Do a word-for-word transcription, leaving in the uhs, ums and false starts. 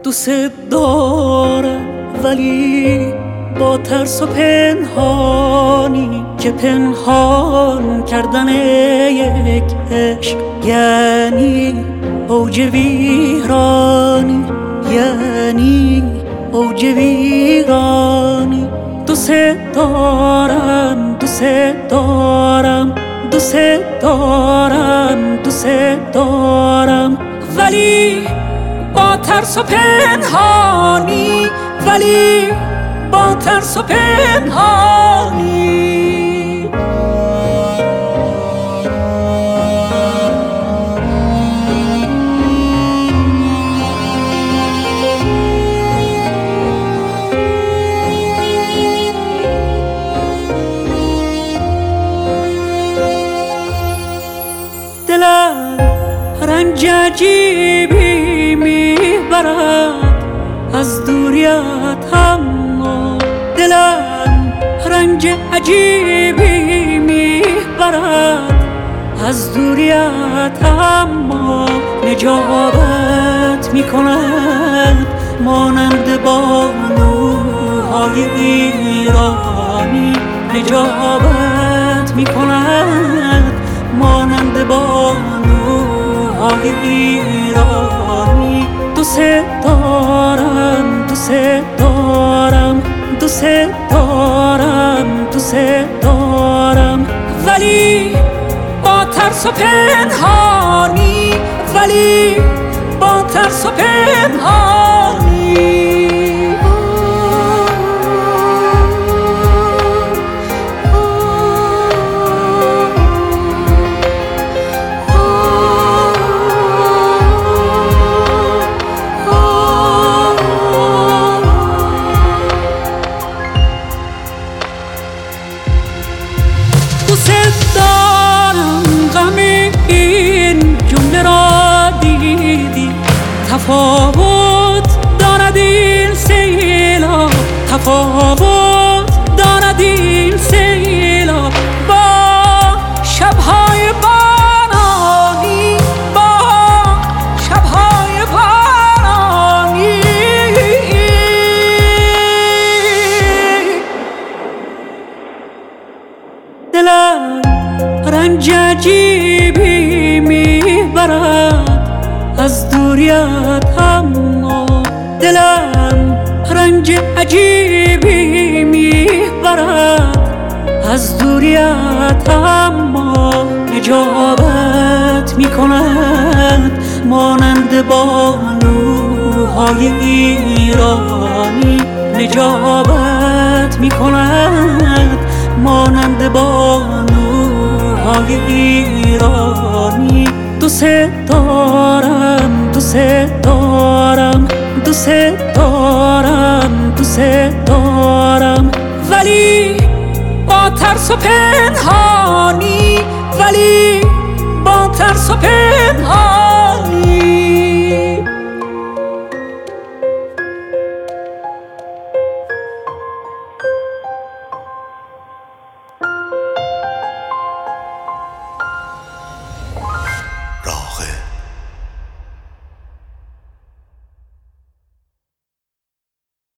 دوست دارم ولی با ترس و پنهانی که پنهان کردن یک عشق یعنی اوج ویرانی، یعنی اوج ویرانی. دوست دارم دوست دارم دوست دارم دوست دارم ولی با ترس و پنهانی، ولی با ترس و پنهانی. دلم رنج عجیبی میبرد از دوریت، اما دلم رنج عجیبی میبرد از دوریت، اما نجابت میکند مانند بانوهای ایرانی، نجابت میکند مانند بانوهای ایرانی. دوست دارم دوست دارم دوست دارم دوست دارم ولی با ترس و پنهانی، ولی با ترس و پنهانی. دوست دارم غم این جمله را دیدی، تفاوت دارد این سیلاب، تفاوت دارد این سیلاب با شبهای بارانی، با شبهای بارانی. دلم رنج عجیبی میبرد از دوریت، اما دلم رنج عجیبی میبرد از دوریت، اما نجابت میکند مانند بانوهای ایرانی، نجابت میکند مانند بانوهای ایرانی. دوست دارم دوست دارم دوست دارم دوست دارم ولی با ترس و پنهانی، ولی با ترس و پنهانی.